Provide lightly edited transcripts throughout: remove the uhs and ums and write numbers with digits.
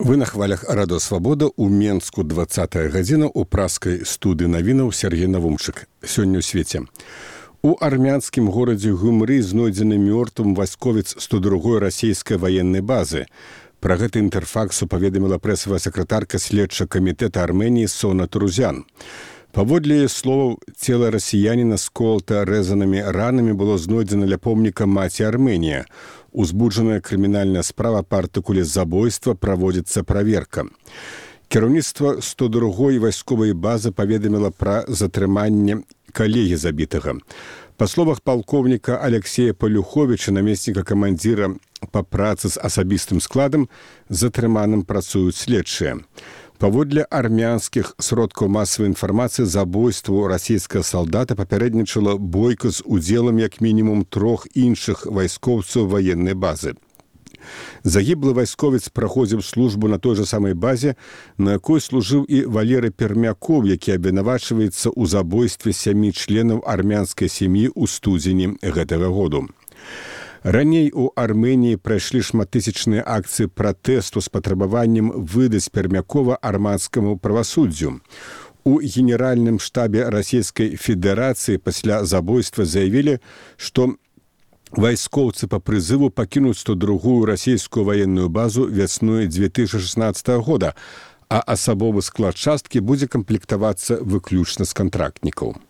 Вы на хвалях Радо Свабода ў Менску 20-я гадзіна ў праскай студыі навінаў Сергей Навумчык. Сёння ў свеце. У армянскім горадзе Гюмры знойдзены мёртвым вайсковец 102-й расійскай ваеннай базы. Пра гэта Інтэрфаксу паведаміла прэсавая сакратарка следчага камітэта Арменіі Сона Турузян. Паводле словаў, цела расіяніна сколата рэзанымі ранамі было знойдзена ля помніка маці Арменія. Узбуджаная крымінальная справа па артыкуле забойства праводзіцца праверка. Кіраўніцтва 102-й вайсковай базы паведаміла пра затрыманне калегі забітага. Па словах палкоўніка Алексея Палюховіча, намесніка камандзіра па працы з асабістым складам, затрыманым працуюць следчыя. Паводле армянскіх сродкаў масавай інфармацыі забойству расійскага салдата папярэднічала бойка з удзелам як мінімум 3 іншых вайскоўцаў ваеннай базы. Загіблы вайсковец праходзіў службу на той жа самай базе, на якой служыў і Валерый Пермяков, які абвінавачваецца ў забойстве 7 членаў армянскай сям'і ў студзені гэтага году. Раней у Арменіі прайшлі шматтысячныя акцыі пратэсту з патрабаваннем выдаць Пермякова армянскаму правасуддзю. У генеральным штабе Расійскай Федэрацыі пасля забойства заявілі, што вайскоўцы па прызыву пакінуць 102-ю расійскую ваенную базу вясной 2016 года, а асабовы склад часткі будзе камплектавацца выключна з кантрактнікаў.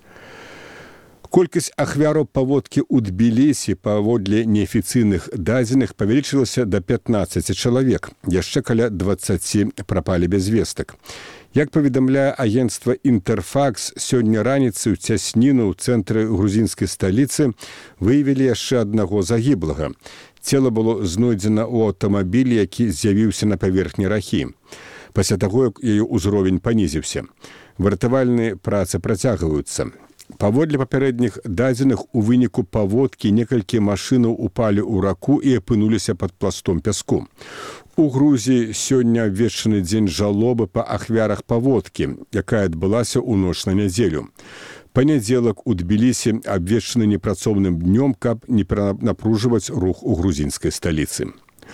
Колькасць ахвяраў паводкі ў Тбілісі паводле неафіцыйных дадзеных павялічылася да 15 чалавек. Яшчэ каля 20 прапалі без вестак. Як паведамляе агенцтва Інтэрфакс, сёння раніцай у цясніну ў цэнтры грузінскай сталіцы выявілі яшчэ аднаго загіблага. Цела было знойдзена ў аўтамабілі, які з'явіўся на паверхні ракі. Пасля таго, як яе ўзровень панізіўся. Выратавальныя працы працягваюцца. Паводле папярэдніх дадзеных, у выніку паводкі некалькі машынаў упалі ў раку і апынуліся пад пластом пяску. У Грузіі сёння абвешчаны дзень жалобы па ахвярах паводкі, якая адбылася ў ноч на нядзелю. Панядзелак у Тбілісі абвешчаны непрацоўным днём, каб не перанапружваць рух у грузінскай сталіцы.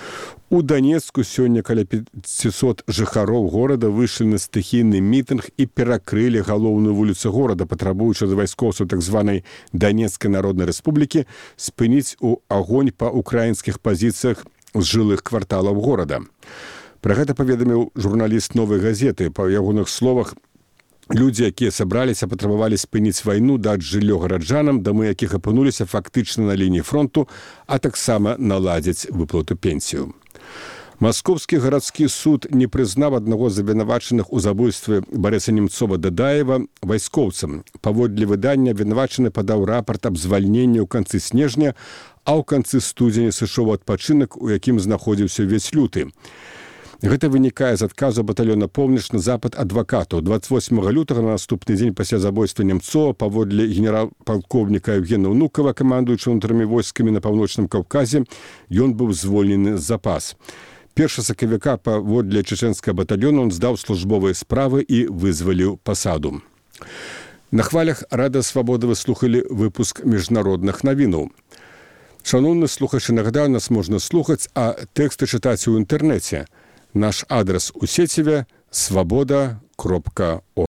У Данецку сёння каля 500 жыхароў горада выйшлі на стыхійны мітынг і перакрылі галоўную вуліцу горада, патрабуючы ад вайскоўцаў так званай Данецкай народнай рэспублікі спыніць агонь па украінскіх пазіцыях з жылых кварталаў горада. Пра гэта паведаміў журналіст «Новай газеты». Па ягоных словах, людзі, якія сабраліся, патрабавалі спыніць вайну, даць жыллё гараджанам, дамы якіх апынуліся фактычна на лініі фронту, а таксама наладзіць выплату пенсію. Маскоўскі гарадскі суд не прызнаў аднаго з абвінавачаных у забойстве Барыса Немцова-Дадаева вайскоўцам. Паводле выдання абвінавачаны падаў рапарт аб звальненні ў канцы снежня, а ў канцы студзеня сышоў у адпачынак, у якім знаходзіўся ўвесь люты. Гэта вынікае з адказу батальёна «Поўнач» на запыт адвакатаў. 28 лютага, на наступны дзень пасля забойства Немцова, паводле генерал-палкоўніка Евгена Унукава, камандуючага ўнутранымі войскамі на Паўночным Каўказе, ён быў звольнены з запас. 1 сакавіка паводле чеченскага батальёна ён здаў службовыя справы і вызваліў пасаду. На хвалях Рада Свабода вы слухалі выпуск міжнародных навінаў. Шановны слухачы, нагадаю, нас можна слухаць, а тэксты чытаць у інтэрнэце. Наш адрес у сеціве свабода.орг.